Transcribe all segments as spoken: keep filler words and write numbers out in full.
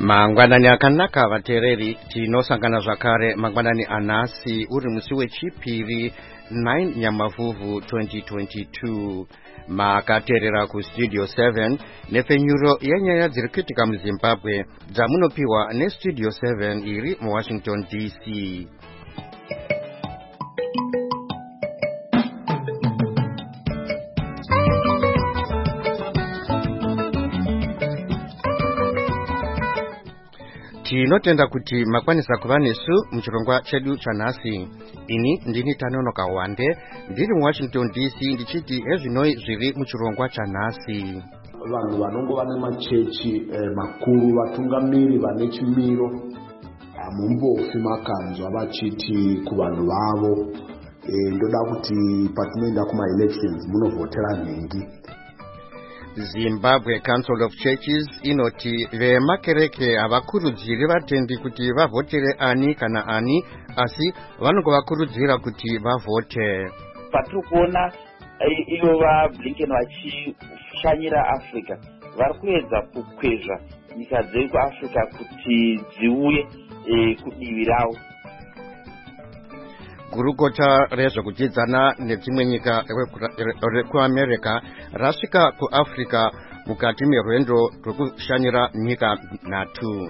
Mangwanani akanaka vateereri tinosangana zvakare mangwanani anhasi uri musi wechipiri nine Nyamavhuvhu twenty twenty-two. Makateerera kustudio seven nepfenyuro yenyaya dziri kuitika muZimbabwe dzamunopiwa nestudio seven iri muWashington D C. Tinotenda kuti makwanisa kuva nesu muchirongwa chedu chanhasi. Ini ndini Tanonoka Wande ndiri muWashington D C ndichiti ezvinoi zviri muchirongwa chanhasi. Vanhu vanongova nemachechi eh, makuru vatungamiri vane chimiro hamumbofi makanzwa vachiti kuvanhu vavo eh, ndoda kuti patinoenda kuma-elections munovhotera nhingi. Zimbabwe Council of Churches inoti vemakereke havakurudziri vatendi kuti vavhotere ani kana ani, asi vanongovakurudzira kuti vavhote. Patiri kuona ivo vaBlinken vachishanyira Africa vari kuedza kukwezva nyika dzekuAfrica kuti dziuye e, kudivi ravo. Gurukota rezvekudzidzana nedzimwe nyika rekuAmerica rasvika kuAfrica mukati merwendo rwekushanyira nyika nhatu.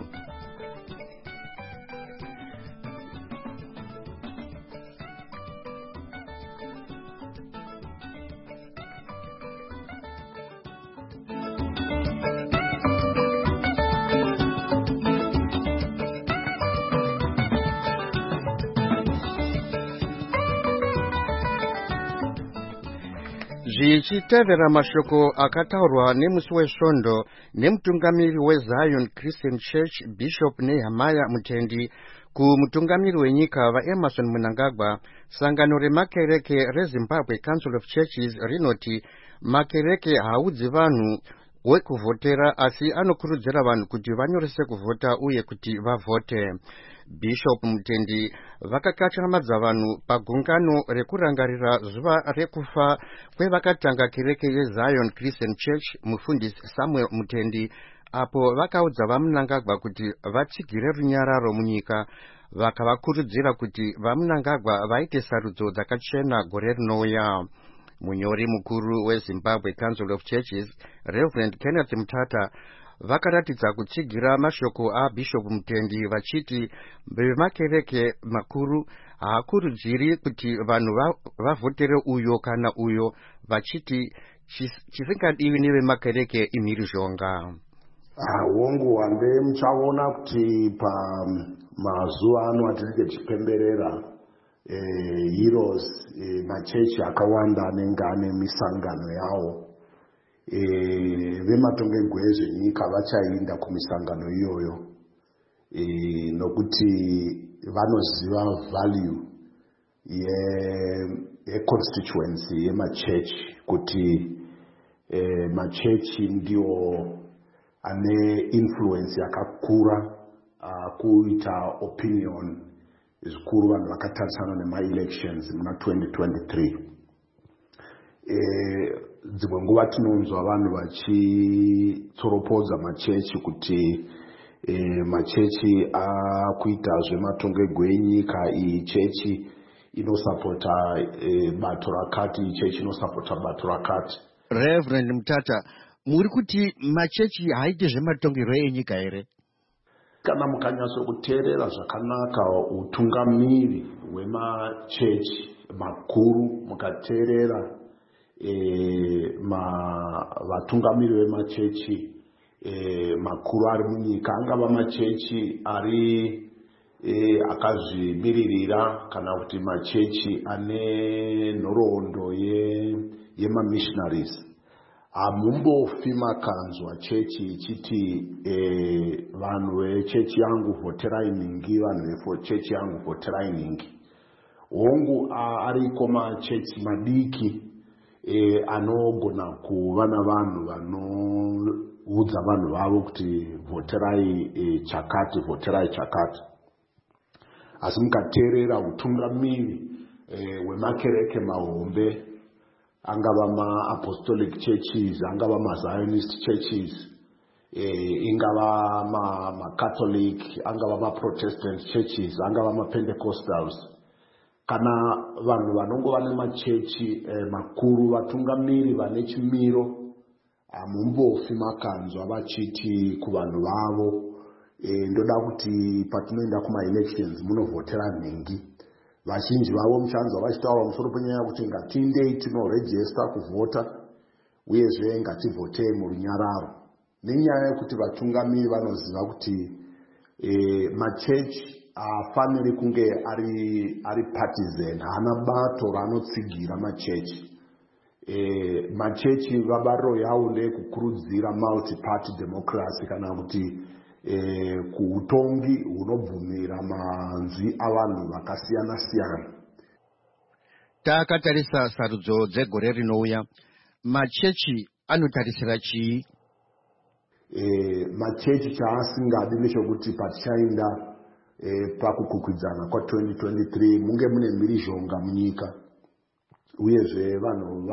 Zvichitevera mashoko akataurwa nemusi wesvondo nemutungamiri weZion Christian Church Bishop Nehemiah Mutendi kumutungamiri wenyika vaEmerson Mnangagwa, sangano remakereke reZimbabwe Council of Churches rinoti makereke haudzi vanhu wekuvhotera asi anokurudzira vanhu kuti vanyorese kuvhota uye kuti vavhote. Bishop Mutendi vakakatyamadza vanhu pagungano rekurangarira zuva rekufa kwevakatanga kereke yeZion Christian Church mufundisi Samuel Mutendi, apo vakaudza vaMnangagwa kuti vatsigire runyararo munyika, vakavakurudzira kuti vaMnangagwa vaite sarudzo dzakachena gore rinouya. Munyori mukuru weZimbabwe Council of Churches Reverend Kenneth Mutata vakaratidza kutsigira mashoko aBishop Mutendi vachiti vemakereke makuru haakurudziri kuti vanhu vavhotere uyo kana uyo, vachiti chisingadiwi nevemakereke imhirizhonga. Hongu Wande, muchaona kuti pamazuva ano atinenge tichipemberera eh, heroes eh, machechi akawanda anenge ane misangano yawo. E, vematongerwo ezvenyika vachaenda kumisangano iyoyo e, nokuti vanoziva value yeconstituency ye yemachechi, kuti e, machechi ndiwo ane influence yakakura uh, kuita opinion zvikuru vanhu vakatarisana nema-elections muna twenty twenty-three. E, dzimwe nguva tinonzwa vanhu vachitsoropodza machechi kuti e, machechi akuita zvematongerwo enyika, iyi chechi inosapota e, bato rakati, iyi chechi inosapota bato rakati. Reverend Mutata, muri kuti machechi haaiti zvematongerwo enyika here? Kana mukanyatso kuteerera zvakanaka utungamiri hwemachechi makuru, mukateerera E, ma vatungamiri vemachechi e, makuru ari munyika, angava machechi ari e, akazvimiririra kana kuti machechi ane nhoroondo yemamissionaries, hamumbofi makanzwa chechi ichiti e, vanhu vechechi yangu vhoterai nhingi, vanhu vechechi yangu vhoterai nhingi. Hongu ariko machechi madiki E, anogona kuva navanhu vanoudza vanhu vavo kuti vhoterai e, chakati, vhoterai chakati. Asi mukateerera utungamiri hwemakereke e, mahombe, angava ma-apostolic churches, angava ma-Zionist churches, eh, ingava ma-catholic ma angava ma-protestant churches angava ma-pentecostals kana vanhu vanongova nemachechi eh, makuru vatungamiri vane chimiro hamumbofi makanzwa vachiti kuvanhu vavo e, ndoda kuti patinoenda kuma-elections munovhotera nhingi. Vazhinji vavo muchanzwa vachitaura musoro penyaya kuti ngatiindei tinorejesta kuvhota uyezve ngativhotei murunyararo, nenyaya yekuti vatungamiri vanoziva kuti e, machechi haafaniri kunge ari, ari partisan, haana bato raanotsigira machechi. E, machechi vabariro yavo ndeyekukurudzira multi-party democracy kana kuti e, kuutongi hunobvumira manzwi avanhu vakasiyana siyana. Takatarisa sarudzo dzegore rinouya, machechi anotarisira chii? E, machechi chaasingadi ndechekuti patichaenda e, pakukwikwidzana kwa twenty twenty-three munge mune mhirizhonga munyika, uyezve vanhu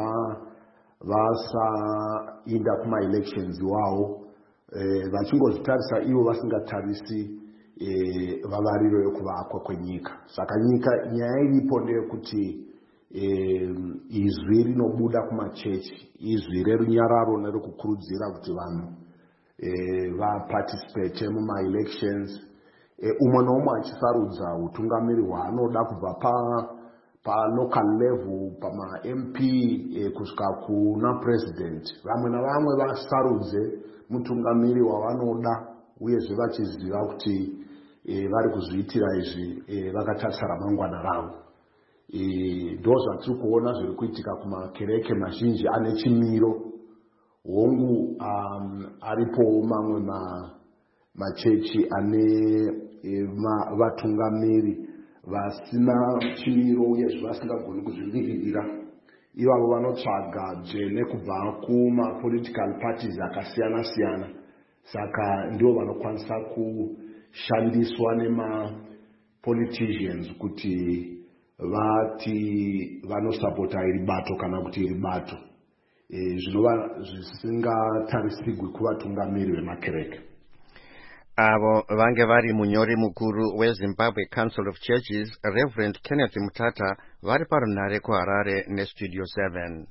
vasainda kuma-elections wavo e, vachingozvitarisa ivo vasingatarisi e, vavariro yekuvakwa kwenyika. Saka nyika nyaya iripo ndeyekuti e, izwi rinobuda kumachechi, izwi rerunyararo nerekukurudzira kuti vanhu e, vaparticipate muma-elections, e, umwe noumwe achisarudza utungamiri hwaanoda kubva pa pa-local level, pama-M P eh, kusvika kuna president. Vamwe navamwe vasarudze mutungamiri wavanoda uyezve vachiziva kuti eh, vari kuzviitira izvi eh, vakatarisa ramangwana ravo. Ndo zvatiri kuona zviri kuitika kumakereke mazhinji ane chimiro. Hongu um, aripo mamwe ma, machechi ane eh, ma, vatungamiri vasina chimiro uyezve vasingagoni kuzvimirira. Ivavo vanotsvaga dzvene kubva kuma-political parties akasiyana siyana. Saka ndivo vanokwanisa kushandiswa nema-politicians kuti vati vanosapota iri bato kana kuti iri bato. E, zvinova zvisingatarisirwi kuvatungamiri vemakereke. Avo vange vari munyori mukuru weZimbabwe Council of Churches, Reverend Kenneth Mutata, vari parunhare kuHarare neStudio seven.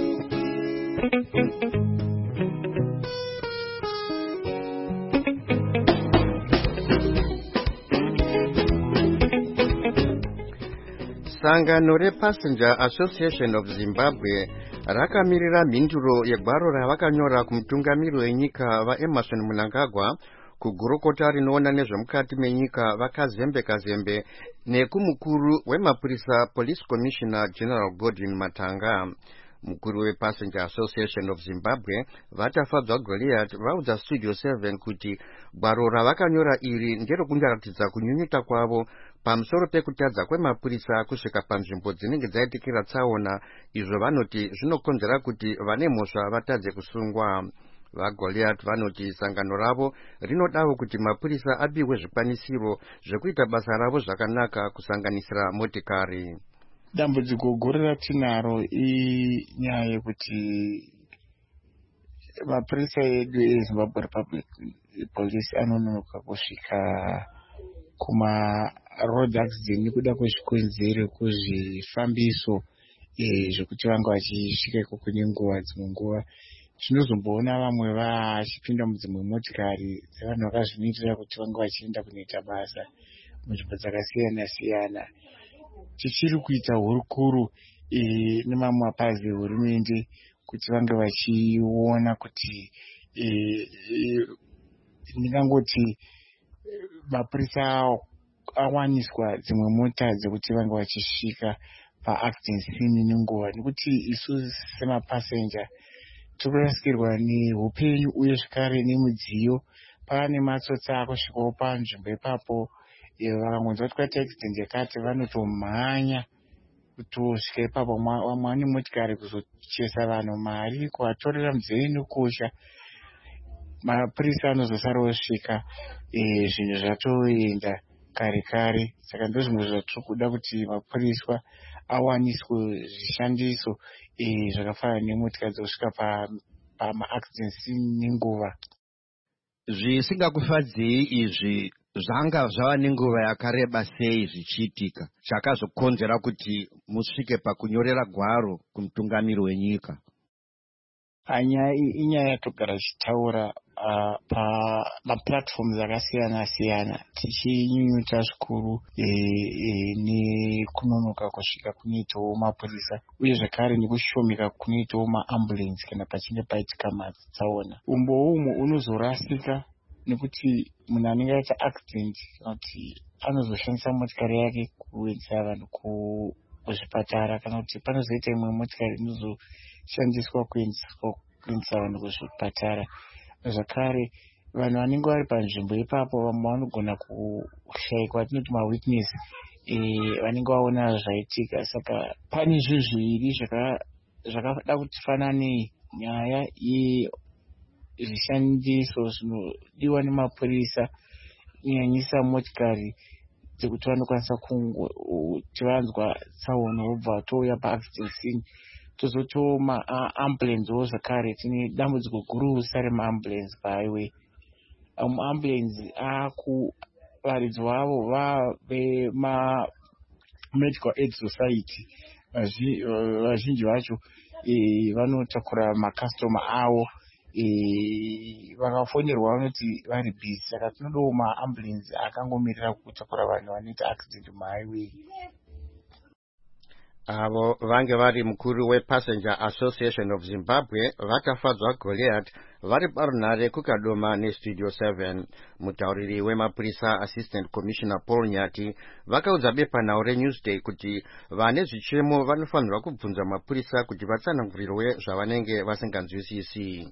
Sangano rePassenger Association of Zimbabwe rakamirira mhinduro yegwaro ravakanyora kumutungamiri wenyika vaEmmerson Mnangagwa kugurukota rinoona nezvemukati menyika vakazembe kazembe nekumukuru wemapurisa Police Commissioner General Godwin Matanga. Mukuru wePassenger Association of Zimbabwe vatafadzwa Goliath vaudza Studio seven kuti gwaro ravakanyora iri nderokundaratidza kunyunyuta kwavo pamusoro pekutadza kwemapurisa kusvika panzvimbo dzinenge dzaitikira tsaona, izvo vanoti zvinokonzera kuti vane mhosva vatadze kusungwa. VaGoliath vanoti sangano ravo rinodawo kuti mapurisa abiwe zvikwanisiro zvekuita basa ravo zvakanaka, kusanganisira motikari. Dambudziko guru ratinaro inyaya yekuti mapurisa edu eZimbabwe Republic Police anonoka kusvika kuma road accident nekuda kwezvikonzero kuzvifambiso zvekuti vanga vachisvika ikoko nenguva dzimwe nguva. Tinozomboona vamwe vachipinda mudzimwe motikari dzevanhu vakazvimiririra kuti vanga vachienda kunoita basa munzvimbo dzakasiyana siyana. Tichiri kuita hurukuru e, nemamwe mapazi ehurumende kuti vange vachiona kuti e, e, ndingangoti mapurisa awaniswa dzimwe mota dzekuti vange vachisvika paaccident scene nenguva, nekuti isu semapassenger tokurasikirwa neupenyu uye zvekare nemudziyo. Pane matsotsi akusvikawo panzvimbo ipapo vakangonzwa kuti kwaita accident yakati vanotomhanya kutosvika ipapo. Vamwe vane motikari kuzochesa vanhu mari, kuvatorera muzeyi nekusha. Mapurisa anozosara osvika zvinhu zvatoenda kare kare. Saka ndozvimwe zvatiri kuda kuti mapurisa awaniswe zvishandiso zvakafanana nemotikari dzokusvika pama accident scene nenguva. zvisingakufadzei izvi zvanga zvava nenguva yakareba sei zvichiitika chakazokonzera kuti musvike pakunyorera gwaro kumutungamiri wenyika? Nyaya iyi inyaya yatogara tichitaura uh, pamapuratifomu akasiyana siyana tichinyunyuta zvikuru e, e, nekunonoka kusvika kunoitawo mapurisa uye zvakare nekushomeka kunoitawo maambulensi kana pachinge paitika matsaona. Umbowo umwe unozorasika nekuti munhu anenge aita accident kana kuti anozoshandisa motikari yake kuendesa vanhu kuzvipatara kana kuti panozoita imwe motikari inozoshandiswa kuendesa vanhu kuzvipatara. Zvakare vanhu vanenge vari panzvimbo ipapo vamwe vanogona kushayikwa tinoti mawitness vanenge vaona zvaitika. Saka pane zvinhu zviviri zvakada kuti fanane nyaya yezvishandiso zvinodiwa nemapurisa kunyanyisa motikari dzekuti vanokwanisa kuti vanzwa tsaona vobva vatouya paaccident scene tozotiwo maambulensiwo zvakare tine dambudziko gurusa remaambulensi pahighway. Maambulensi varidzi vavo vavemamedical aid society vazhinji vacho vanotakura makastoma avo vakafonerwa vanoti vari busy. Saka tinodawo maambulensi akangomirira kutakura vanhu vanoita accident muhighway. Avo vange vari mukuru wePassenger Association of Zimbabwe vakafadzwa Goliath vari parunhare kukadoma neStudio seven. Mutauriri wemapurisa Assistant Commissioner Paul Nyati vakaudza bepanhau reNewsday kuti vane zvichemo vanofanirwa kubvunza mapurisa kuti vatsanangurirwe zvavanenge vasinganzwisisi.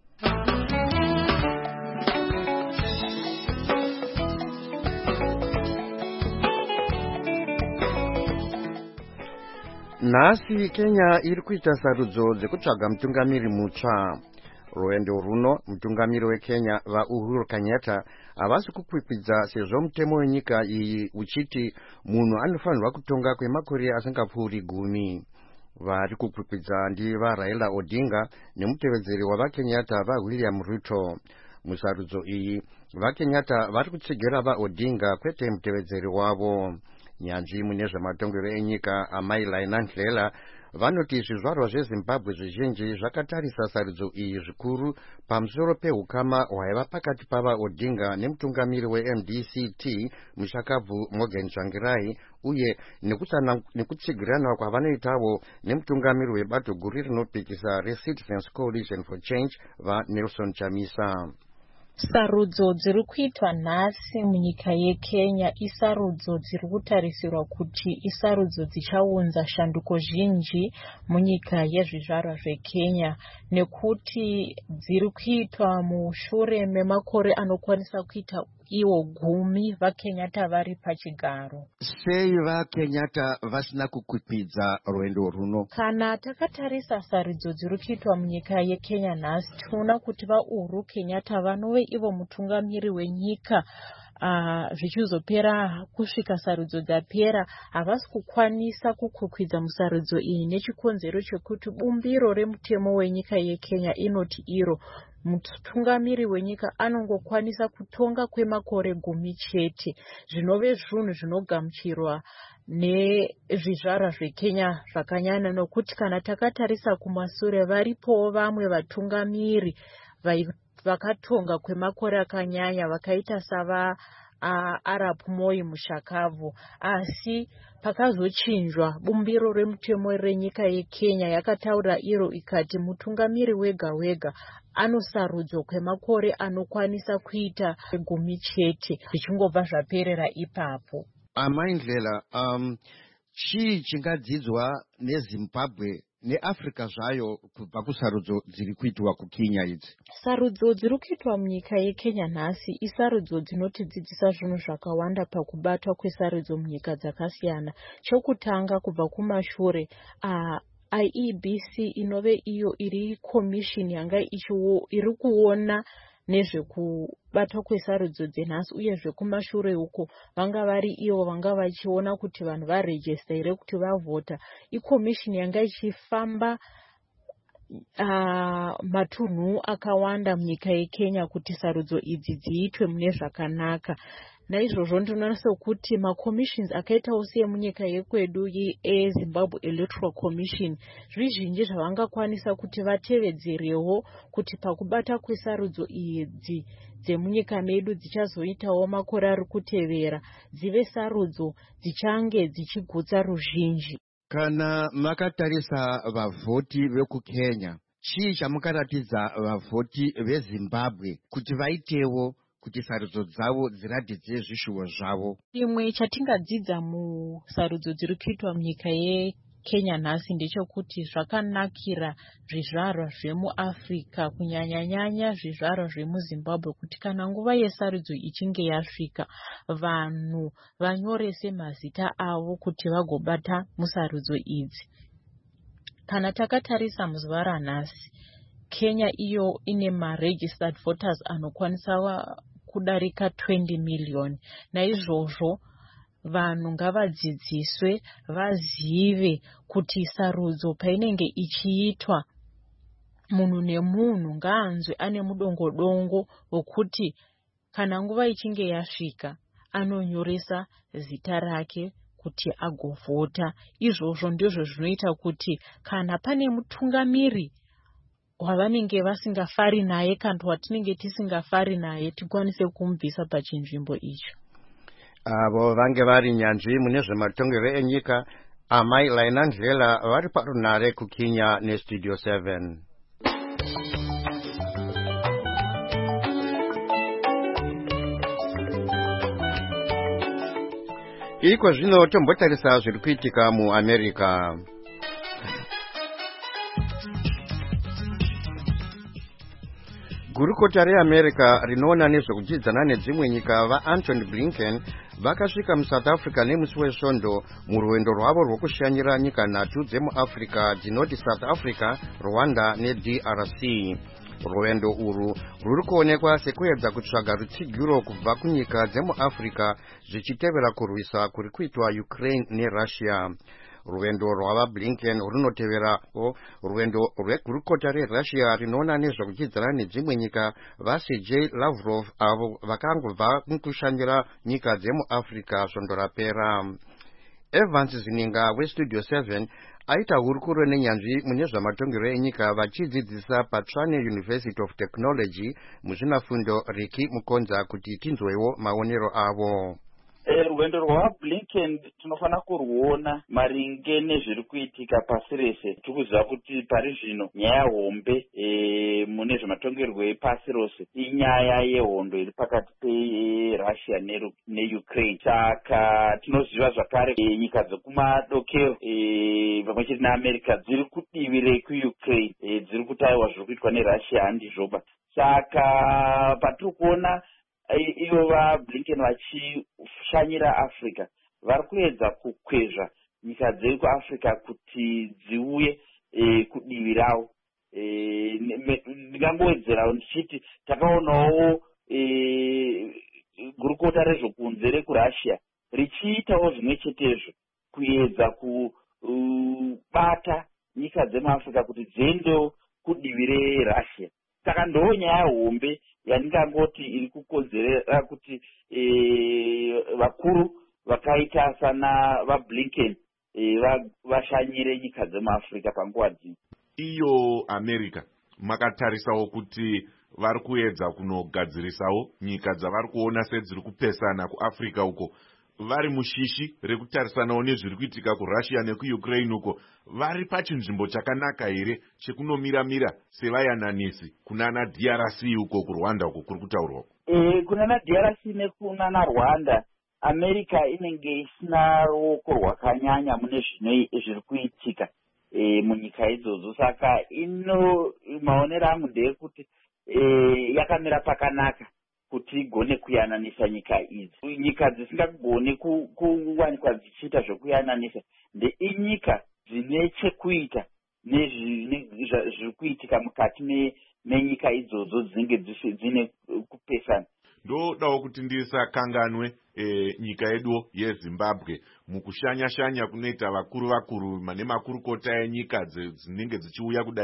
Nhasi Kenya iri kuita sarudzo dzekutsvaga mutungamiri mutsva. Rwendo runo mutungamiri weKenya vaUhuru Kenyatta havasi kukwikwidza sezvo mutemo wenyika iyi uchiti munhu anofanirwa kutonga kwemakore asingapfuuri gumi. Vari kukwikwidza ndiva Raila Odinga nemutevedzeri wavaKenyatta vaWilliam Ruto. Musarudzo iyi vaKenyatta vari kutsigira vaOdinga kwete mutevedzeri wavo. Nyanzvi mune zvematongero enyika Amai Laina Ndlela vanoti zvizvarwa zveZimbabwe zvizhinji zvakatarisa sarudzo iyi zvikuru pamusoro pehukama hwaiva pakati pavaOdinga nemutungamiri weM D C T mushakabvu Morgan Tsvangirai uye nekutsigirana kwavanoitawo nemutungamiri webato guru rinopikisa reCitizens Coalition for Change vaNelson Chamisa. Sarudzo dziri kuitwa nhasi munyika yeKenya isarudzo dziri kutarisirwa kuti isarudzo dzichaunza shanduko zhinji munyika yezvizvarwa zveKenya nekuti dziri kuitwa mushure memakore anokwanisa kuita iwo gumi vaKenyatta vari pachigaro. Sei vaKenyatta vasina kukwikwidza rwendo runo? Kana takatarisa sarudzo dziri kuitwa munyika yeKenya nhasi tinoona kuti vaUhuru Kenyatta vanove ivo mutungamiri wenyika uh, zvichizopera kusvika sarudzo dzapera havasi kukwanisa kukwikwidza musarudzo iyi nechikonzero chekuti bumbiro remutemo wenyika yeKenya inoti iro mutungamiri wenyika anongokwanisa kutonga kwemakore gumi chete, zvinove zvinhu zvinogamuchirwa nezvizvarwa zveKenya zvakanyanya nokuti kana takatarisa kumashure varipowo vamwe vatungamiri vakatonga kwemakore akanyanya vakaita sava uh, Arap Moi mushakabvu, asi pakazochinjwa bumbiro remutemo renyika yeKenya yakataura iro ikati mutungamiri wega wega anosarudzwa kwemakore anokwanisa kuita gumi chete zvichingobva zvaperera ipapo. Amai Ndlela, um, chii chingadzidzwa neZimbabwe neAfrica zvayo kubva kusarudzo dziri kuitwa kuKenya idzi? Sarudzo dziri kuitwa munyika yeKenya nhasi isarudzo dzinotidzidzisa zvinhu zvakawanda pakubatwa kwesarudzo munyika dzakasiyana. Chokutanga kubva kumashure uh, I E B C inove iyo iri commission yanga ichiwo iri kuona nezvekubatwa kwesarudzo dzenhasi uye zvekumashure uko vanga vari ivo vanga vachiona kuti vanhu varegister here kuti vavhota. Ikomishini yanga ichifamba uh, matunhu akawanda munyika yeKenya kuti sarudzo idzi dziitwe mune zvakanaka. Naizvozvo ndinoona sokuti macommissions akaitawo semunyika yekwedu yeZimbabwe Electoral Commission zvizhinji zvavangakwanisa kuti vatevedzerewo kuti pakubata kwesarudzo idzi dzemunyika medu dzichazoitawo makore ari kutevera dzive sarudzo dzichange dzichigutsa ruzhinji. Kana makatarisa vavhoti vekuKenya, chii chamukaratidza vavhoti veZimbabwe kuti vaitewo kuti sarudzo dzavo dziratidze zvishuwo zvavo? Chimwe chatingadzidza musarudzo dziri kuitwa munyika yeKenya nhasi ndechekuti zvakanakira zvizvarwa zvemuAfrica kunyanya-nyanya zvizvarwa zvemuZimbabwe kuti kana nguva yesarudzo ichinge yasvika vanhu vanyorese mazita avo kuti vagobata musarudzo idzi. Kana takatarisa muzuva ranhasi, Kenya iyo ine ma-registered voters anokwanisa kudarika twenty million. Naizvozvo vanhu ngavadzidziswe vazive kuti sarudzo painenge ichiitwa munhu nemunhu ngaanzwe ane mudongodongo wokuti kana nguva ichinge yasvika anonyoresa zita rake kuti agovhota. Izvozvo ndizvo zvinoita kuti kana pane mutungamiri wavanenge vasingafari naye kana watinenge tisingafari naye tikwanise kumubvisa pachinzvimbo icho. Avo vange vari nyanzvi mune zvematongero enyika, Amai Laina Ndlela vari parunare kuKenya neStudio seven. Iko zvino tombotarisa zviri kuitika muAmerica. Gurukota reAmerica rinoona nezvekudzidzana nedzimwe nyika vaAntony Blinken vakasvika muSouth Africa nemusi wesvondo murwendo rwavo rwokushanyira nyika nhatu dzemuAfrica dzinoti South Africa, Rwanda neD R C. Rwendo urwu rwuri kuonekwa sekuedza kutsvaga rutsigiro kubva kunyika dzemuAfrica zvichitevera kurwisa kuri kuitwa Ukraine neRussia. Rwendo rwava Blinken runoteverawo rwendo rwegurukota reRussia rinoona nezvekudzidzana nedzimwe nyika vaSergei Lavrov avo vakangobva mukushanyira nyika dzemuAfrica svondo rapera. Evans Zininga weStudio seven aita hurukuro nenyanzvi mune zvamatongero enyika vachidzidzisa paTshwane University of Technology muzvinafundo Riki Mukonza kuti tinzwewo maonero avo. Rwendo rwaBlinken tinofana kurwuona maringe nezviri kuitika pasi rese. Tikuziva kuti pari zvino nyaya hombe e, mune zvematongerwo epasi rose inyaya yehondo iri pakati peRussia neUkraine. Saka tinoziva zvakare e, nyika dzekumadokero e, pamwe chete neAmerica dziri kudivi rekuUkraine e, dziri kutaiwa zviri kuitwa neRussia handizvoba. Saka patiri kuona ivo vaBlinken vachishanyira Africa vari kuedza kukwezva nyika dziri kuAfrica kuti dziuye e, kudivi ravo. E, ndingangowedzerawo ndichiti takaonawo e, gurukota rezvokunze rekuRussia richiitawo zvimwe chetezvo kuedza kubata nyika dzemuAfrica kuti dziendewo kudivi reRussia. Saka ndo nyaya hombe yandingangoti iri kukonzerera kuti e, vakuru vakaita sana vaBlinken e, vashanyire nyika dzemuAfrica panguva dzino. Iyo America makatarisawo kuti vari kuedza kunogadzirisawo nyika dzavari kuona sedziri kupesana kuAfrica uko vari mushishi rekutarisanawo nezviri kuitika kuRussia nekuUkraine uko vari pachinzvimbo chakanaka here chekunomira-mira sevayananisi kunana D R C uko kuRwanda uko kuri kutaurwa? E, kunana D R C nekunana Rwanda America inenge isina ruoko rwakanyanya mune zviri kuitika e, munyika idzodzo. Saka ino maonero angu ndeyekuti e, yakamira pakanaka kuti igone kuyananisa nyika idzi. Nyika dzisingagone kuwanikwa dzichiita zvokuyananisa ndeinyika dzine chekuita nezviri kuitika mukati menyika idzodzo dzinenge dzine kupesana. Ndodawo kuti ndisakanganwe e, nyika yedu yeZimbabwe mukushanya-shanya kunoita vakuru vakuru nemakurukota enyika dzinenge dzichiuya kudai.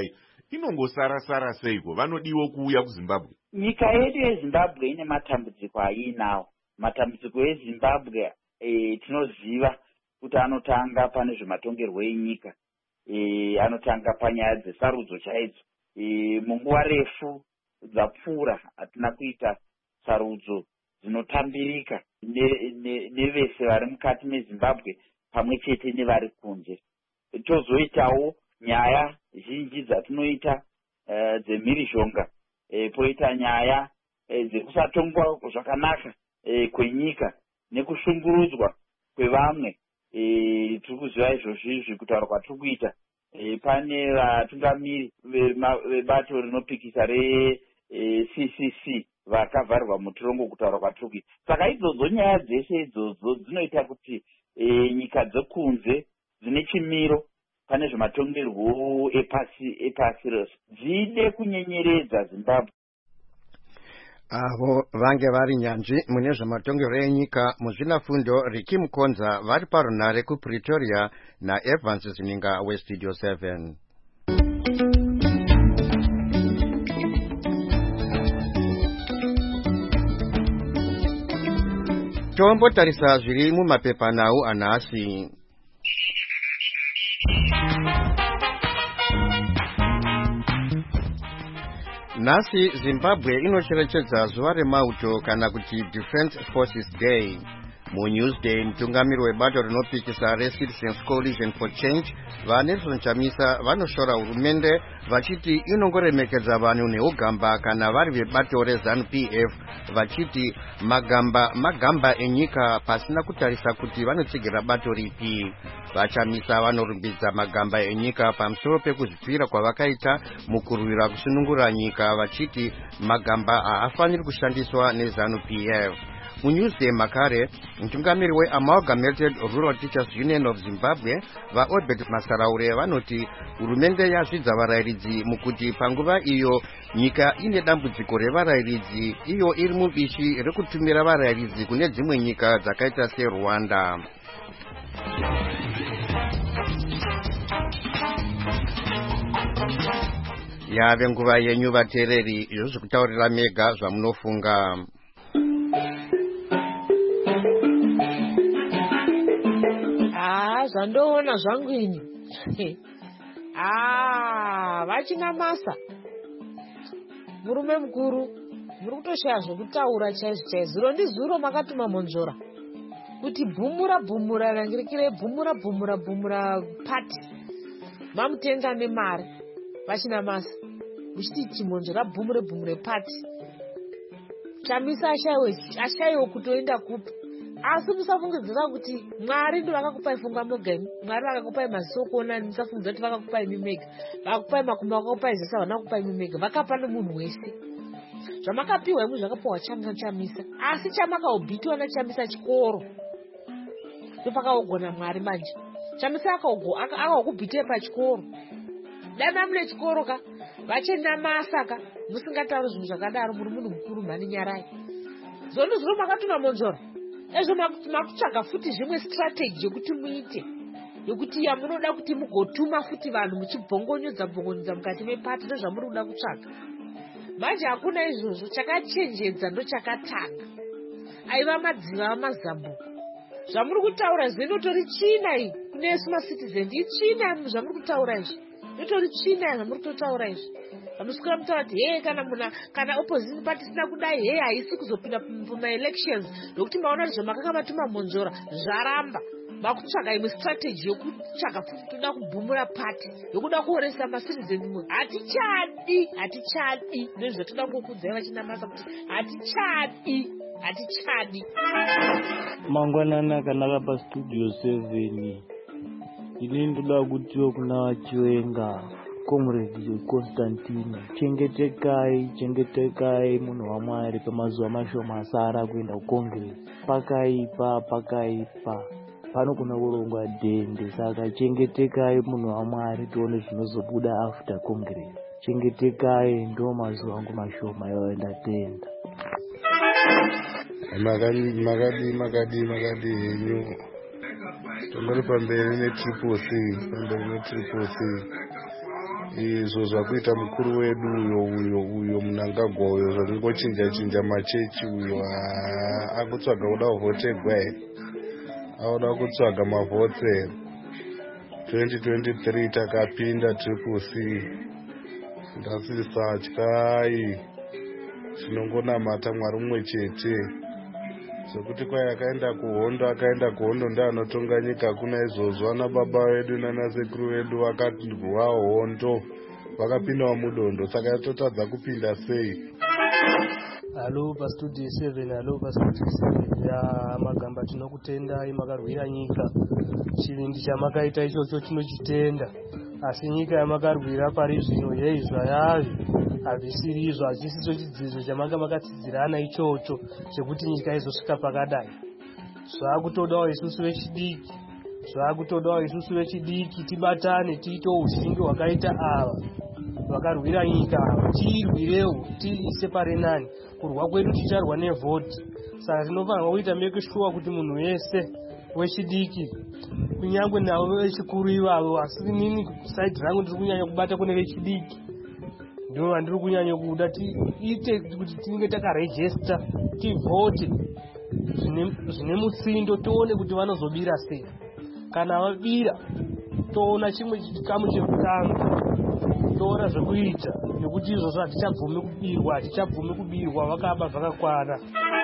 inongosara-sara seiko? Vanodiwo kuuya kuZimbabwe? Nyika yedu yeZimbabwe ine matambudziko ainawo. Matambudziko eZimbabwe e, tinoziva kuti anotanga pane zvematongerwo enyika. E, anotanga panyaya dzesarudzo chaidzo. E, munguva refu dzapfuura hatina kuita sarudzo dzinotambirika nevese vari mukati meZimbabwe pamwe chete nevari kunze. Tozoitawo nyaya zhinji dzatinoita uh, dzemhirizhonga, e, poita nyaya e, dzekusatongwa zvakanaka e, kwenyika nekushungurudzwa kwevamwe. E, tiri kuziva izvozvizvi kutaura kwatiri kuita. E, pane vatungamiri vebato rinopikisa re e, C C C vakavharwa mutorongo kutaura kwatiri kuita. Saka idzodzo nyaya dzese idzodzo dzinoita kuti e, nyika dzekunze dzine chimiro pane zvematongerwo epasi epasi rose dzide kunyenyeredza Zimbabwe. Avo vange vari nyanzvi mune zvematongerwo enyika muzvinafundo Ricky Mukonza vari parunare kuPretoria naEvans Zininga weStudio seven. Tombotarisa zviri mumapepanhau anhasi. Nhasi Zimbabwe inocherechedza zuva remauto kana kuti Defense Forces Day. MuNewsday mutungamiri webato rinopikisa reCitizens Coalition for Change vaNelson Chamisa vanoshora hurumende vachiti inongoremekedza vanhu neugamba kana vari vebato reZANU P F vachiti magamba magamba enyika pasina kutarisa kuti vanotsigira bato ripi. VaChamisa vanorumbidza magamba enyika pamusoro pekuzvipira kwavakaita mukurwira kusunungura nyika vachiti magamba haafaniri kushandiswa neZANU P F. MuNewsday makare mutungamiri weAmalgamated Rural Teachers Union of Zimbabwe vaOrbert Masaraure vanoti hurumende yazvidza varayiridzi mukuti panguva iyo nyika ine dambudziko revarayiridzi iyo iri mubishi rekutumira varayiridzi kune dzimwe nyika dzakaita seRwanda. Yave nguva yenyu vateereri, izvo zvekutaurira mega zvamunofunga. Ah, zvandoona zvangu ini. Ah, vachina masa. Murume mukuru, muri kutoshaya zvekutaura chaizvo chaizvo. Zuro ndizuro makatuma Monzora kuti bhumura bhumura rangirikire bhumura bhumura bhumura pati. Mamutenga nemari. Vachina masa. Muchiti chimonzora bhumure bhumure pati. Chamisa ashaiwe ashaiwe kutoenda kupi. Asi musafungidzira kuti Mwari ndo vakakupai funga moga imi. Mwari vakakupai maziso kuona, musafungidzira kuti vakakupai imi mega. Vakakupai makumbo, vakakupai zese, havana kukupai imi mega. Vakapa nemunhu wese. Zvamakapiwa imi zvakapiwa Chamisa Chamisa. Asi chamakaubhitiwa naChamisa chikoro. Ndopakaogona Mwari manje. Chamisa akakubhitia pachikoro. Dana mune chikoro ka vachenda masaka musingatauri zvinhu zvakadaro muri munhu mukuru mhani nyarai. Zono zviro makatuma Monzora. Ezvo makutsvaga futi zvimwe strategy yokuti muite yokuti yamunoda kuti mugotuma futi vanhu muchibhongonyodza bhongonyodza mukati mepati ndozvamuri kuda kutsvaga. Manje hakuna izvozvo, chakachenjedza ndo chakatanga. Aiva madziva amazambuko. Zvamuri kutaura zvinotori China iyi kunesu maCitizen ndi China zvamuri kutaura izvi. Notori China zvamuri kutotaura izvi. Vamuswera mutaura kuti hey kana muna kana opposition party sina kudai hey haisi kuzopinda pama elections nokuti maona kuti zvamakanga vatuma Monzora zvaramba. Vakutsvaga imwe strategy yokutsvaga futi toda kubhumura party yokuda kuoresa maCitizen mwe. Hatichadi, hatichadi. Ndizvo toda kukudzai vachina masa kuti hatichadi, hatichadi. Mangwanana kanaka pa Studio seven. Ini ndoda kutiwo kuna vachiwenga Comrade Constantine, chengetekai chengetekai munhu waMwari pamazuva mashoma asara kuenda kuCongress. Pakaipa pakaipa panogona kurongwa dhende, saka chengetekai munhu waMwari tione zvinozobuda after Congress. Chengetekai, ndo mazuva angu mashoma yoenda tenda. Magadi magadi magadi magadi henyu Tomari pamberi ne triple C, pamberi ne triple C. izvo zvakuita mukuru wedu uyo uyo uyo Mnangagwa uyo zvakungochinja chinja machechi uyo akutsvaga kuda kuvhotegwa here, auda kutsvaga mavhotsi here. twenty twenty-three takapinda triple C, ndasisatyi, zvinongonamata Mwari mumwe chete. Zvokuti kwai akaenda kuhondo akaenda kuhondo ndaanotonga nyika, kuna izvozvo ana baba vedu nana sekuru vedu vakarwa hondo vakapindawo mudondo, saka yatotadza kupinda sei. Halo pastudio seven, halo pastudio seven. Ya Magamba tinokutendai makarwira nyika. Chivindi chamakaita ichocho chinochitenda. Asi nyika yamakarwira pari zvino yeizva yavi hazvisiri izvo, hachisiso chidzidzo chamanga makatsidzirana ichocho chekuti nyika izosvika pakadai. Zvakutodawo isusu vechidiki, zvakutodawo isusu vechidiki tibatane tiite uzingi hwakaita ava vakarwira nyika ava, tiirwirewo tiise pari nani. Kurwa kwedu ticharwa nevhoti, saka tinofanirwa kuita make sure kuti munhu wese wechidiki, kunyangwe navo vechikuru ivavo, asi nini side rangu ndiri kunyanya kubata kune vechidiki, ndivo vandiri kunyanya kuda tiite kuti tinge takarejesta, tivhote zvine mutsindo, tione kuti vanozobira sei. Kana vabira toona chimwe chikamu chekutanga, toona zvekuita, nekuti izvozvo hatichabvumi kubirwa, hatichabvumi kubirwa vakaba zvakakwana.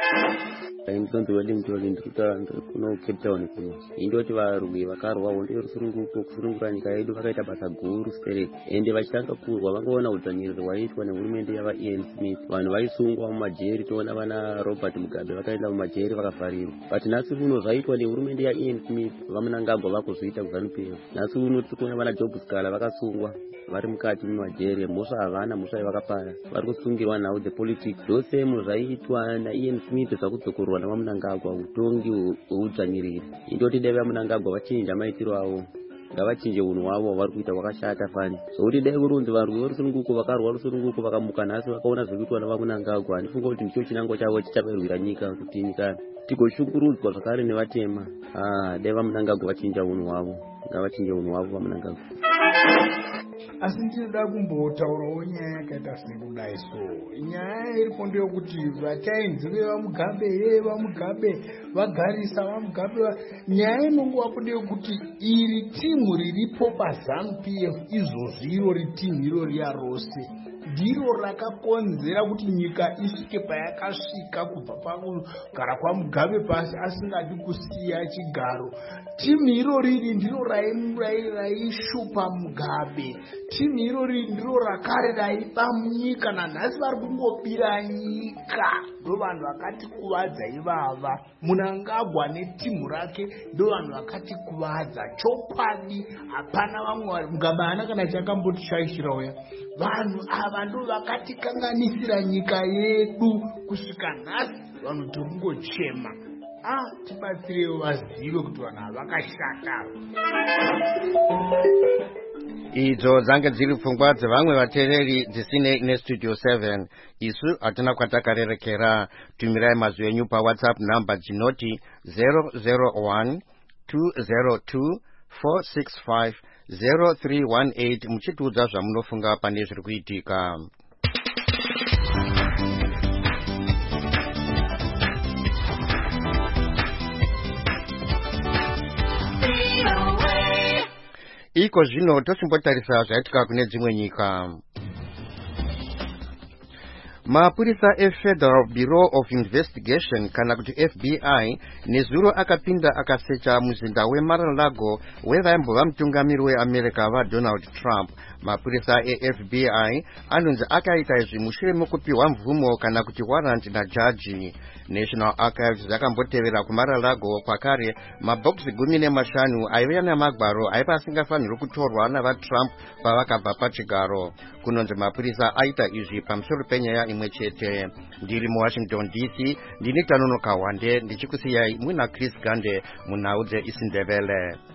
Mutonzi weDimtoli ndikutaura kuno Cape Town kuno. Indoti varwi vakarwa hondo yerusununguko kusunungura nyika yedu vakaita basa guru spirit. Ende vachitanga kurwa vangoona udzvanyiriri hwaitwa nehurumende yava Ian Smith. Vanhu vaisungwa mumajeri, toona vana Robert Mugabe vakaenda mumajeri vakavharirwa. But nhasi uno zvaitwa nehurumende ya Ian Smith, vaMnangagwa vakuzviita kuZANU-PF. Nhasi uno tikuona vana Job Scala vakasungwa vari mukati mumajeri, mhosva havana, mhosva yavakapara, vari kusungirwa nhau the politics. Zvose zvaitwa naIan Smith zvakudzokorwa navaMnangagwa, utongi hweudzvanyiriri. Indoti dai vaMnangagwa vachinja maitiro avo, ngavachinje unhu hwavo hwavari kuita hwakashata fani. Zvokuti dai kurunzi varwi verusununguko vakarwa rusununguko vakamuka nhasi vakaona zvekuitwa navaMnangagwa, ndifunga kuti ndicho chinango chavo chichaverwira nyika, kuti nyika tigoshungurudzwa zvakare nevatema. Ah, dai vaMnangagwa vachinja unhu hwavo, ngavachinje unhu hwavo vaMnangagwa. Asi ndinoda kumbotaurawo nyaya yakaita sekudai so. Nyaya iripo ndeyekuti vachainzi vevaMugabe, ye vaMugabe vagarisa vaMugabe. Nyaya inongovapo ndeyekuti iri timu riripo paZANU-PF izvozvi irori timu irori yarose ndiro rakakonzera kuti nyika isvike payakasvika, kubva pakugara kwaMugabe pasi asingadi kusiya chigaro. Timu irori ndiro raishupa Mugabe, timu irori ndiro rakare raiba munyika, nanhasi vari kungobira nyika. Ndo vanhu vakatikuvadza ivava. Mnangagwa netimu rake ndo vanhu vakatikuvadza chokwadi, hapana vamwe. Mugabe haana kana chakambotishayishira uya. Vanhu ava ndo vakatikanganisira nyika yedu kusvika nhasi vanhu tiri kungochema. Ah, tibatsirewo vazive kuti vanhu ava vakashata. Idzo dzange dziri pfungwa dzevamwe vateereri dzisine neStudio seven. Isu hatina kwatakarerekera. Tumirai mazwi enyu paWhatsApp namba dzinoti zero zero one two zero two four six five zero three one eight muchitiudza zvamunofunga pane zviri kuitika. Iko zvino tochimbotarisa zvaitika kune dzimwe nyika. Mapurisa eFederal Bureau of Investigation kana kuti F B I nezuro akapinda akasecha muzinda weMar-a-Lago wevaimbova mutungamiri weAmerica vaDonald Trump. Mapurisa eF B I anonzi akaita izvi mushure mokupiwa mvumo kana kuti warrant najaji. National Archives yakambotevera kuMar-a-Lago kwakare mabhokisi gumi nemashanu aiva namagwaro aiva asingafaniri kutorwa navaTrump pavakabva pachigaro. Kunonzi mapurisa aita izvi pamusoro penyaya imwe chete. Ndiri muWashington D C, ndini Tanonoka Wande ndichikusiyai muna Chris Gande munhau dzeIsindebele.